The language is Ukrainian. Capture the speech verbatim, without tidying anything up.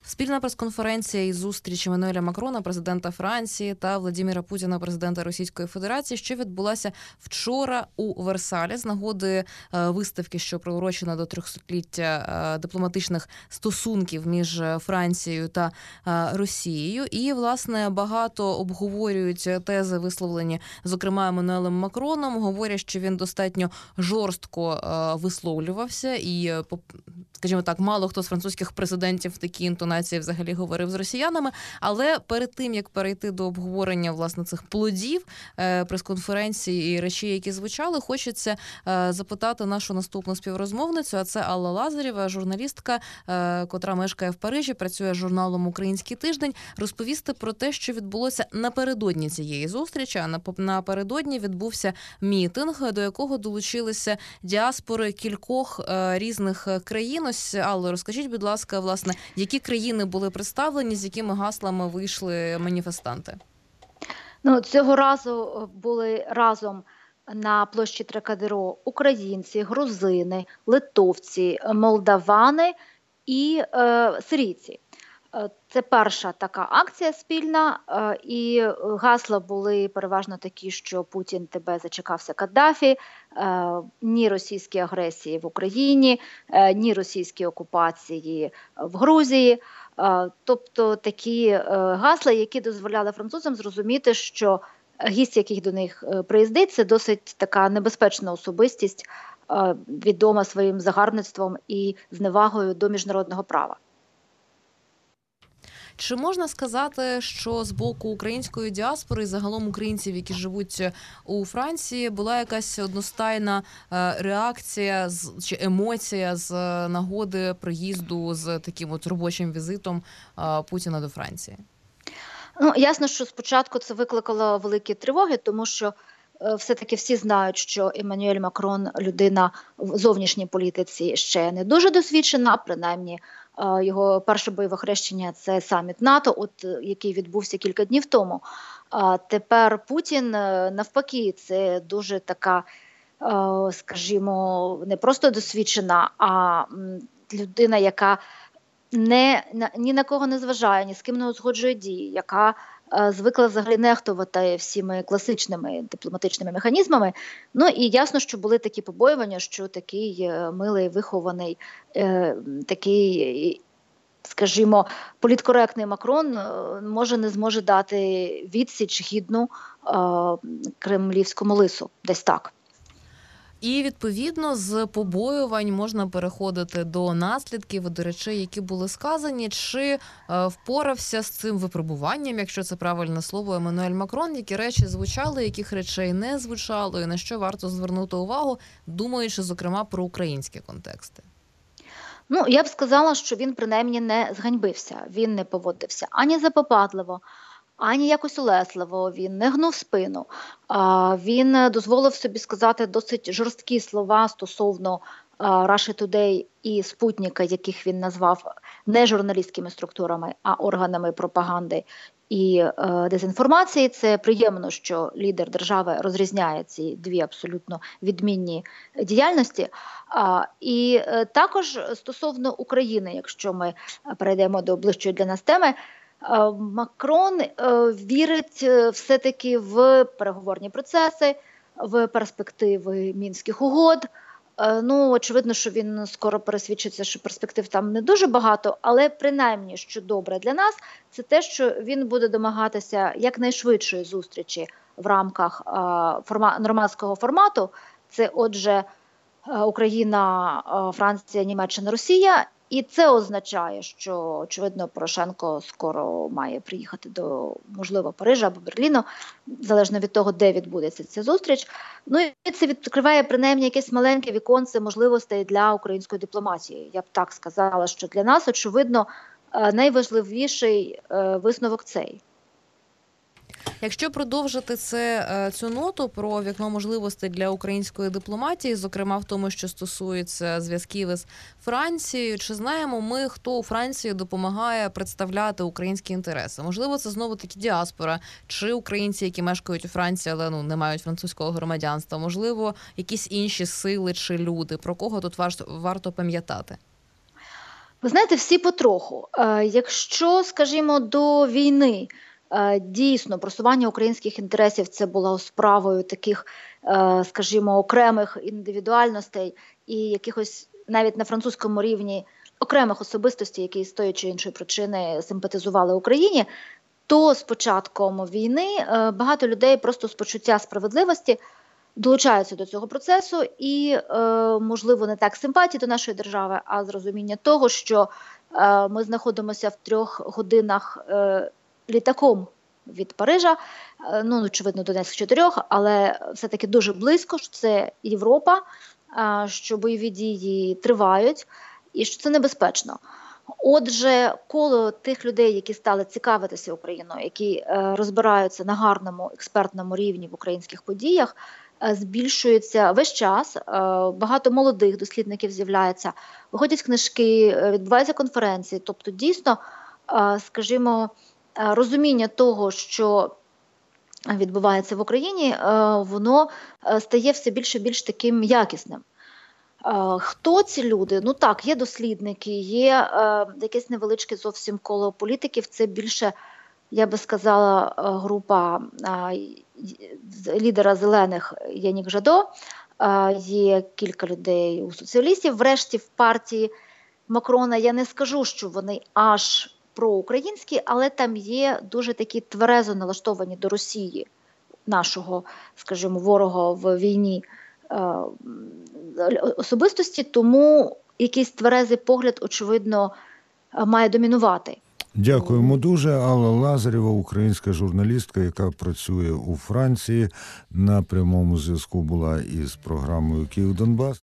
Спільна прес-конференція із зустрічі Еммануеля Макрона, президента Франції, та Владимира Путіна, президента Російської Федерації, що відбулася вчора у Версалі з нагоди виставки, що приурочена до трьохсотліття дипломатичних стосунків між Францією та Росією. І, власне, багато обговорюють тези, висловлені, зокрема, Еммануелем Макроном. Говорять, що він достатньо жорстко висловлювався і, скажімо так, мало хто з французьких президентів в такій інтонації взагалі говорив з росіянами. Але перед тим, як перейти до обговорення, власне, цих плодів прес-конференції і речей, які звучали, хочеться запитати нашу наступну співрозмовницю, а це Алла Лазарєва, журналістка, котра мешкає в Парижі, працює з журналом «Український тиждень», розповісти про те, що відбулося напередодні цієї зустрічі. А напередодні відбувся мітинг, до якого долучилися діаспори кількох різних країн. Ось, Алло, розкажіть, будь ласка, власне, які країни були представлені, з якими гаслами вийшли маніфестанти? Ну, цього разу були разом на площі Трокадеро українці, грузини, литовці, молдавани і е, сирійці. Це перша така акція спільна, і гасла були переважно такі, що Путін тебе зачекався Каддафі, ні російській агресії в Україні, ні російській окупації в Грузії. Тобто такі гасла, які дозволяли французам зрозуміти, що гість, який до них приїздить, це досить така небезпечна особистість, відома своїм загарбництвом і зневагою до міжнародного права. Чи можна сказати, що з боку української діаспори і загалом українців, які живуть у Франції, була якась одностайна реакція чи емоція з нагоди приїзду з таким от робочим візитом Путіна до Франції? Ну, ясно, що спочатку це викликало великі тривоги, тому що все-таки всі знають, що Еммануель Макрон – людина в зовнішній політиці ще не дуже досвідчена, принаймні його перше бойове хрещення – це саміт НАТО, от, який відбувся кілька днів тому. А тепер Путін, навпаки, це дуже така, скажімо, не просто досвідчена, а людина, яка не, ні на кого не зважає, ні з ким не узгоджує дії, яка звикла взагалі нехтувати всіми класичними дипломатичними механізмами. Ну і ясно, що були такі побоювання, що такий милий, вихований, такий, скажімо, політкоректний Макрон може не зможе дати відсіч гідну кремлівському лису. Десь так. І, відповідно, з побоювань можна переходити до наслідків, до речей, які були сказані. Чи е, впорався з цим випробуванням, якщо це правильне слово, Еммануель Макрон? Які речі звучали, яких речей не звучало, і на що варто звернути увагу, думаючи, зокрема, про українські контексти? Ну, я б сказала, що він, принаймні, не зганьбився. Він не поводився ані запопадливо, ані якось улесливо, він не гнув спину. Він дозволив собі сказати досить жорсткі слова стосовно Russia Today і Спутника, яких він назвав не журналістськими структурами, а органами пропаганди і дезінформації. Це приємно, що лідер держави розрізняє ці дві абсолютно відмінні діяльності. І також стосовно України, якщо ми перейдемо до ближчої для нас теми, Макрон вірить все-таки в переговорні процеси, в перспективи Мінських угод. Ну, очевидно, що він скоро пересвідчиться, що перспектив там не дуже багато, але принаймні, що добре для нас, це те, що він буде домагатися якнайшвидшої зустрічі в рамках форма, нормандського формату. Це, отже, Україна, Франція, Німеччина, Росія. І це означає, що, очевидно, Порошенко скоро має приїхати до, можливо, Парижа або Берліну, залежно від того, де відбудеться ця зустріч. Ну і це відкриває, принаймні, якесь маленьке віконце можливостей для української дипломатії. Я б так сказала, що для нас, очевидно, найважливіший висновок цей. Якщо продовжити це, цю ноту про вікно можливостей для української дипломатії, зокрема в тому, що стосується зв'язків із Францією, чи знаємо ми, хто у Франції допомагає представляти українські інтереси? Можливо, це знову-таки діаспора, чи українці, які мешкають у Франції, але ну, не мають французького громадянства, можливо, якісь інші сили чи люди, про кого тут варто, варто пам'ятати? Ви знаєте, всі потроху. Е, Якщо, скажімо, до війни е, дійсно просування українських інтересів це було справою таких, е, скажімо, окремих індивідуальностей і якихось навіть на французькому рівні окремих особистостей, які з тої чи іншої причини симпатизували Україні, то з початком війни е, багато людей просто з почуття справедливості долучаються до цього процесу і, е, можливо, не так симпатії до нашої держави, а з розуміння того, що е, ми знаходимося в трьох годинах е, літаком від Парижа, е, ну, очевидно, Донецьк чотирьох, але все-таки дуже близько, що це Європа, е, що бойові дії тривають і що це небезпечно. Отже, коло тих людей, які стали цікавитися Україною, які е, розбираються на гарному експертному рівні в українських подіях, е, збільшується весь час. Е, багато молодих дослідників з'являється, виходять книжки, е, відбуваються конференції. Тобто, дійсно, е, скажімо, е, розуміння того, що відбувається в Україні, е, воно е, стає все більше і більш таким якісним. Хто ці люди? Ну так, є дослідники, є е, якесь невеличке зовсім коло політиків. Це більше, я би сказала, група е, лідера зелених Янік Жадо, е, є кілька людей у соціалістів. Врешті в партії Макрона я не скажу, що вони аж проукраїнські, але там є дуже такі тверезо налаштовані до Росії, нашого, скажімо, ворога в війні, особистості, тому якийсь тверезий погляд, очевидно, має домінувати. Дякуємо дуже. Алла Лазарєва, українська журналістка, яка працює у Франції, на прямому зв'язку була із програмою «Київ-Донбас».